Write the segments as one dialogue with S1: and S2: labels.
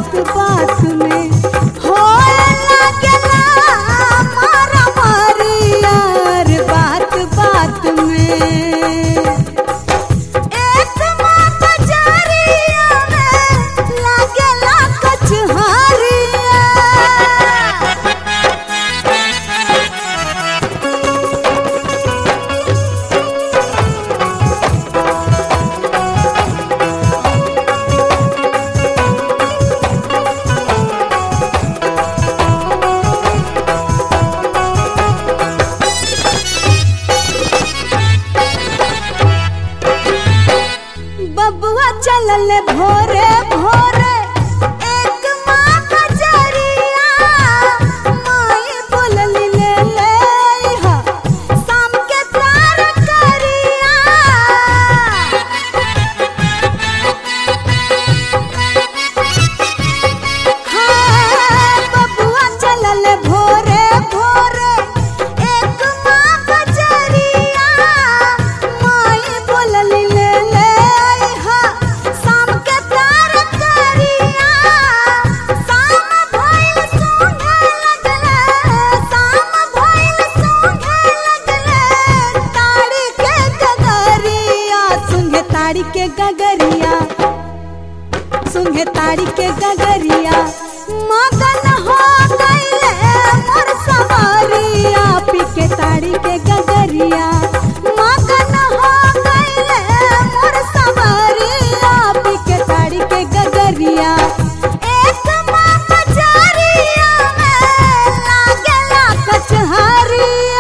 S1: बात बात में होए लागेला मारा मारी यार बात बात में। एक बात जारिया में लागेला कचहरिया। बबुआ चलल भोरे भोरे एक माँ कजरिया। माई बोलली ले ले हा शाम के तार करिया। हाँ बबुआ चलल भोरे भोरे एक माँ कजरिया। माई बोलली ले ले शाम के तार करिया। शाम भइल सूंघे लगले शाम भइल सूंघे लगले ताड़ी के गगरिया। सूंघे ताड़ी के गगरिया सूंघे ताड़ी के गगरिया। मगन हो गइले मोर सवारिया पी के ताड़ी के गगरिया। मगन हो गइले मोर सवारिया पी के ताड़ी के गगरिया। एक माँ कचहरिया में लागेला कचहरिया।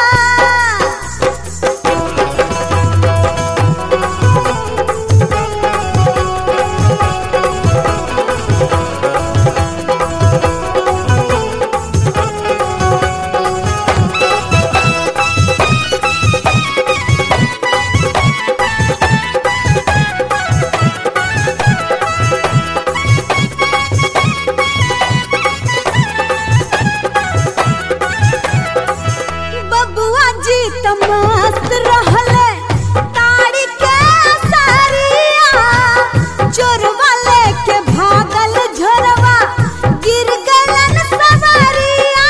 S1: बबुआ जी त मस्त रहले ताड़ी के सारिया। चोरवा लेके भागल झोरवा गिर गलन सवारिया।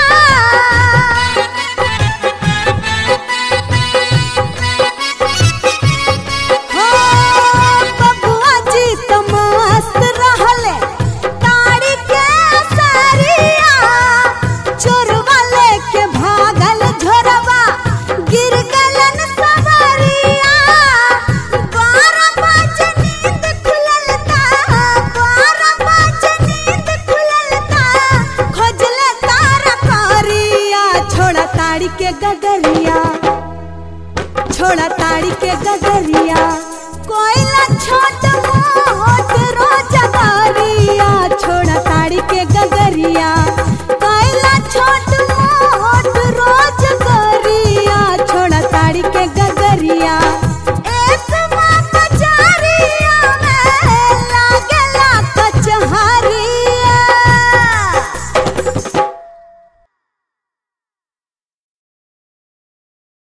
S1: हो बबुआ जी त मस्त रहले ताड़ी के सारिया। चोरवा लेके भागल झोरवा गिर गलन सवारिया। 12 बजे नींद खुलल ता 12 बजे नींद खुलल ता खोजले तारा करिया। छोड़ा ताड़ी के गगरिया छोड़ा ताड़ी के गगरिया। कोयला छोट मोट रोजगारिया छोड़ा ताड़ी के गगरिया।